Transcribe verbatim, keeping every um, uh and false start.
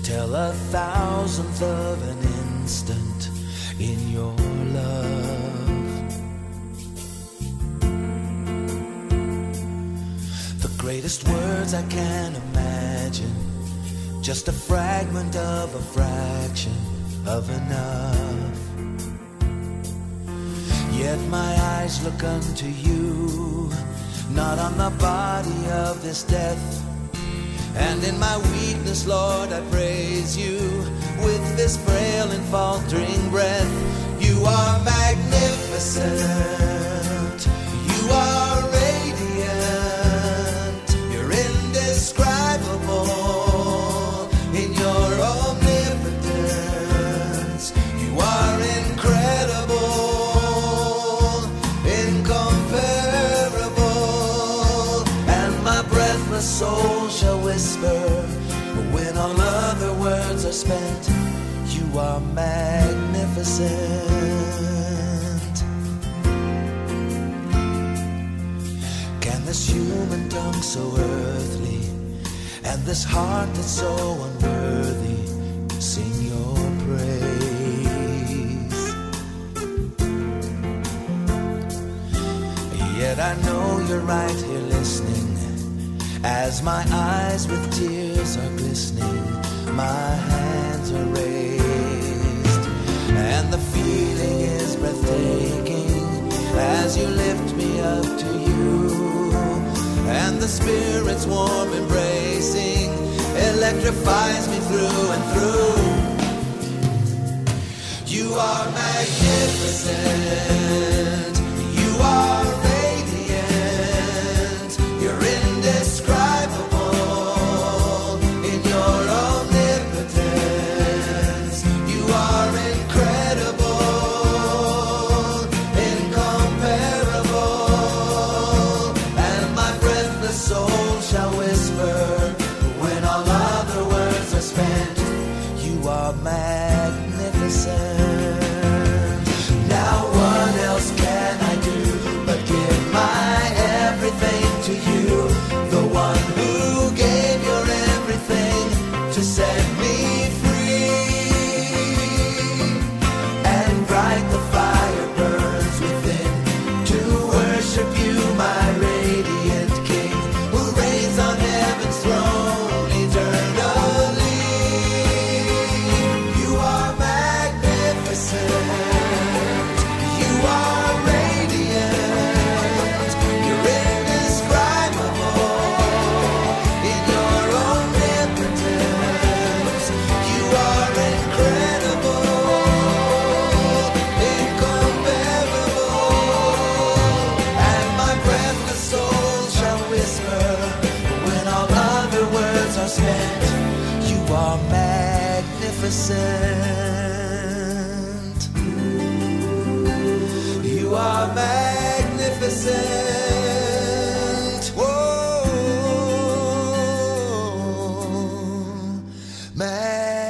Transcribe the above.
tell a thousandth of an instant in your love. The greatest words I can imagine, just a fragment of a fraction of enough. Yet my eyes look unto you, not on the body of this death. And in my weakness, Lord, I praise you with this frail and faltering breath. You are magnificent. You are radiant. You're indescribable in your omnipotence. You are incredible, incomparable. And my breathless soul shall whisper, when all other words are spent, you are magnificent. Can this human tongue so earthly, and this heart that's so unworthy, sing your praise? Yet I know you're right here listening, as my eyes with tears are glistening, my hands are raised, and the feeling is breathtaking as you lift me up to you, and the Spirit's warm embracing electrifies me through and through. You are magnificent. You are radiant. You're indescribable in your omnipotence. You are incredible, incomparable. And my breathless soul shall whisper, when all other words are spent, you are magnificent. Now what else can I do but give my everything to you, the one who gave your everything to set me free? And bright the fire burns within to worship you, my radiant King, who reigns on heaven's throne eternally. You are magnificent. You are radiant. You're indescribable in your omnipotence. You are incredible, incomparable. And my breathless soul shall whisper, when all other words are spent, you are magnificent. You are magnificent. Whoa, magnificent.